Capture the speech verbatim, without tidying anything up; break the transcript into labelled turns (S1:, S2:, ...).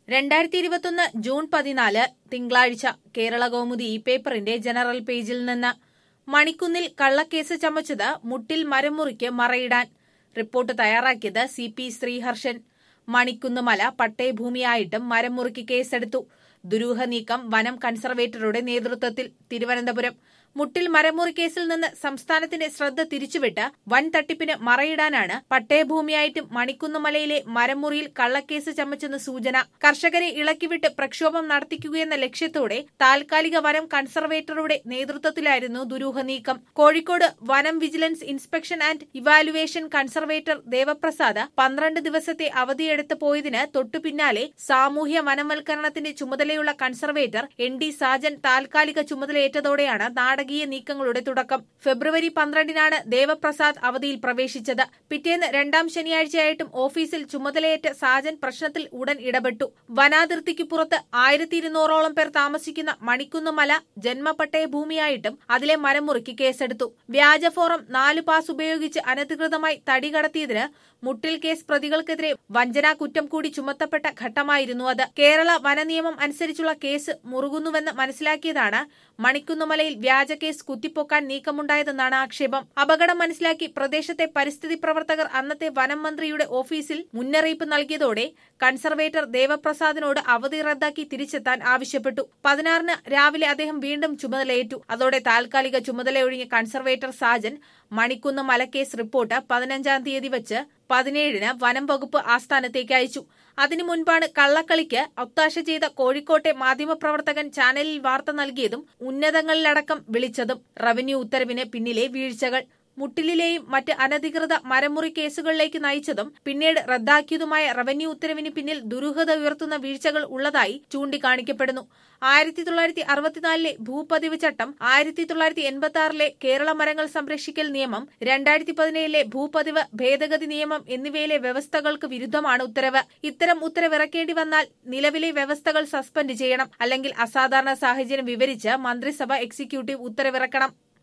S1: രണ്ടായിരത്തി ഇരുപത്തൊന്ന് ജൂൺ പതിനാല് തിങ്കളാഴ്ച കേരള കൗമുദി ഈ പേപ്പറിന്റെ ജനറൽ പേജിൽ നിന്ന് മണിക്കുന്നിൽ കള്ളക്കേസ് ചമച്ചത് മുട്ടിൽ മരമുറിക്ക് മറയിടാൻ. റിപ്പോർട്ട് തയ്യാറാക്കിയത് സി പി ശ്രീഹർഷൻ. മണിക്കുന്ന് മല പട്ടയഭൂമിയായിട്ടും മരമുറിക്ക് കേസെടുത്തു. ദുരൂഹ നീക്കം വനം കൺസർവേറ്ററുടെ നേതൃത്വത്തിൽ. തിരുവനന്തപുരം മുട്ടിൽ മരമുറി കേസിൽ നിന്ന് സംസ്ഥാനത്തിന്റെ ശ്രദ്ധ തിരിച്ചുവിട്ട് വൻ തട്ടിപ്പിന് മറയിടാനാണ് പട്ടയഭൂമിയായിട്ടും മണിക്കുന്നുമലയിലെ മരമുറിയിൽ കള്ളക്കേസ് ചമച്ചെന്ന് സൂചന. കർഷകരെ ഇളക്കിവിട്ട് പ്രക്ഷോഭം നടത്തിക്കുകയെന്ന ലക്ഷ്യത്തോടെ താൽക്കാലിക വനം കൺസർവേറ്ററുടെ നേതൃത്വത്തിലായിരുന്നു ദുരൂഹ നീക്കം. കോഴിക്കോട് വനം vigilance inspection and evaluation conservator Devaprasad പന്ത്രണ്ട് ദിവസത്തെ അവധിയെടുത്ത് പോയതിന് തൊട്ടുപിന്നാലെ സാമൂഹ്യ വനവൽക്കരണത്തിന്റെ ചുമതലയുള്ള കൺസർവേറ്റർ എൻ ഡി സാജൻ താൽക്കാലിക ചുമതലയേറ്റതോടെയാണ് നാടകീയ നീക്കങ്ങളുടെ തുടക്കം. ഫെബ്രുവരി പന്ത്രണ്ടിനാണ് ദേവപ്രസാദ് അവധിയിൽ പ്രവേശിച്ചത്. പിറ്റേന്ന് രണ്ടാം ശനിയാഴ്ചയായിട്ടും ഓഫീസിൽ ചുമതലയേറ്റ സാജൻ പ്രശ്നത്തിൽ ഉടൻ ഇടപെട്ടു. വനാതിർത്തിക്ക് പുറത്ത് ആയിരത്തി ഇരുന്നൂറോളം പേർ താമസിക്കുന്ന മണിക്കുന്നുമല ജന്മപട്ടയ ഭൂമിയായിട്ടും അതിലെ മരമുറിക്ക് കേസെടുത്തു. വ്യാജ ഫോറം നാല് പാസ് ഉപയോഗിച്ച് അനധികൃതമായി തടി കടത്തിയതിന് മുട്ടിൽ കേസ് പ്രതികൾക്കെതിരെ വഞ്ചനാ കുറ്റം കൂടി ചുമത്തപ്പെട്ട ഘട്ടമായിരുന്നു അത്. കേരള വനനിയമം അനുസരിച്ചുള്ള കേസ് മുറുകുന്നുവെന്ന് മനസ്സിലാക്കിയതാണ് മണിക്കുന്നുമലയിൽ വ്യാജ കേസ് കുത്തിപ്പൊക്കാൻ നീക്കമുണ്ടായതെന്നാണ് ആക്ഷേപം. അപകടം മനസ്സിലാക്കി പ്രദേശത്തെ പരിസ്ഥിതി പ്രവർത്തകർ അന്നത്തെ വനം മന്ത്രിയുടെ ഓഫീസിൽ മുന്നറിയിപ്പ് നൽകിയതോടെ കൺസർവേറ്റർ ദേവപ്രസാദിനോട് അവധി റദ്ദാക്കി തിരിച്ചെത്താൻ ആവശ്യപ്പെട്ടു. പതിനാറിന് രാവിലെ അദ്ദേഹം വീണ്ടും ചുമതലയേറ്റു. അതോടെ താൽക്കാലിക ചുമതലയൊഴിഞ്ഞ കൺസർവേറ്റർ സാജൻ മണിക്കുന്ന് മലക്കേസ് റിപ്പോർട്ട് പതിനഞ്ചാം തീയതി വച്ച് പതിനേഴിന് വനം വകുപ്പ് ആസ്ഥാനത്തേക്ക് അയച്ചു. അതിനു മുൻപാണ് കള്ളക്കളിക്ക് ഒത്താശ ചെയ്ത കോഴിക്കോട്ടെ മാധ്യമപ്രവർത്തകൻ ചാനലിൽ വാർത്ത നൽകിയതും ഉന്നതങ്ങളിലടക്കം വിളിച്ചതും. റവന്യൂ ഉത്തരവിന് പിന്നിലെ വീഴ്ചകൾ മുട്ടിലിലെയും മറ്റ് അനധികൃത മരമുറി കേസുകളിലേക്ക് നയിച്ചതും പിന്നീട് റദ്ദാക്കിയതുമായ റവന്യൂ ഉത്തരവിന് പിന്നിൽ ദുരൂഹത ഉയർത്തുന്ന വീഴ്ചകൾ ഉള്ളതായി ചൂണ്ടിക്കാണിക്കപ്പെടുന്നു. ആയിരത്തി തൊള്ളായിരത്തി അറുപത്തിനാലിലെ ഭൂപതിവ് ചട്ടം, ആയിരത്തി തൊള്ളായിരത്തി എൺപത്തി ആറിലെ കേരള മരങ്ങൾ സംരക്ഷിക്കൽ നിയമം, രണ്ടായിരത്തി പതിനേഴിലെ ഭൂപതിവ് ഭേദഗതി നിയമം എന്നിവയിലെ വ്യവസ്ഥകൾക്ക് വിരുദ്ധമാണ് ഉത്തരവ്. ഇത്തരം ഉത്തരവിറക്കേണ്ടി വന്നാൽ നിലവിലെ വ്യവസ്ഥകൾ സസ്പെൻഡ് ചെയ്യണം. അല്ലെങ്കിൽ അസാധാരണ സാഹചര്യം വിവരിച്ച് മന്ത്രിസഭ എക്സിക്യൂട്ടീവ് ഉത്തരവിറക്കണം.